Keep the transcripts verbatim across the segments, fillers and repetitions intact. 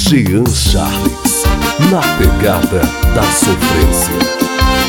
Jean Charles, na pegada da sofrência.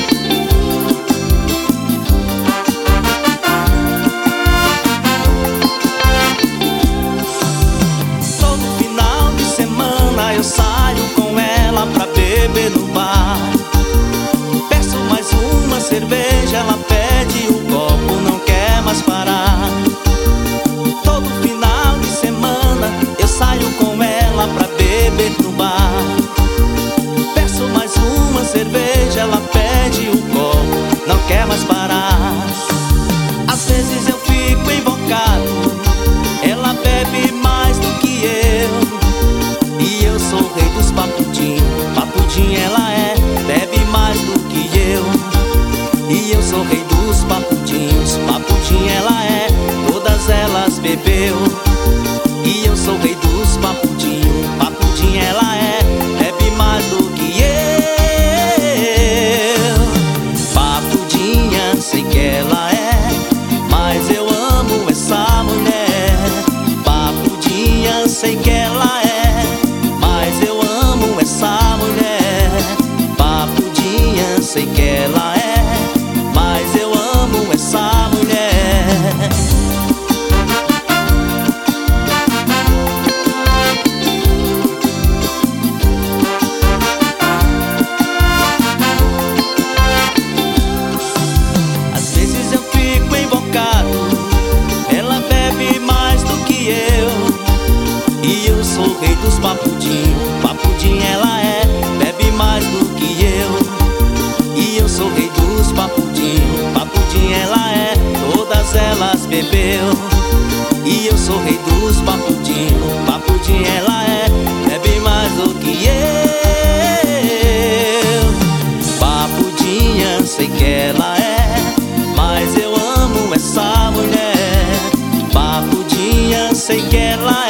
Eu saio com ela pra beber no bar. Peço mais uma cerveja, ela pede o copo, não quer mais parar. Todo final de semana eu saio com ela pra beber no bar. Peço mais uma cerveja, ela pede o copo, não quer mais parar. Às vezes eu fico invocado, ela bebe mais do que eu. E eu sou o rei dos papudinhos, papudinho ela é, bebe mais do que eu. E eu sou o rei dos papudinhos, papudinho ela é, todas elas bebeu. E eu sou o rei dos papudinhos, papudinho ela é, bebe mais do que eu. Papudinha, sei que ela é, mas eu amo essa mulher. Papudinha, sei que ela é, essa mulher. Papudinha, sei que ela é, mas eu amo essa mulher. Às vezes eu fico invocado, ela bebe mais do que eu. E eu sou o rei dos papudinhos, papudinho ela é, bebe mais do que eu. E eu sou o rei dos papudinhos, papudinho ela é, todas elas bebeu. E eu sou o rei dos papudinhos, papudinho ela é, bebe mais do que eu. Papudinha, sei que ela é, mas eu amo essa mulher. Papudinha, sei que ela é,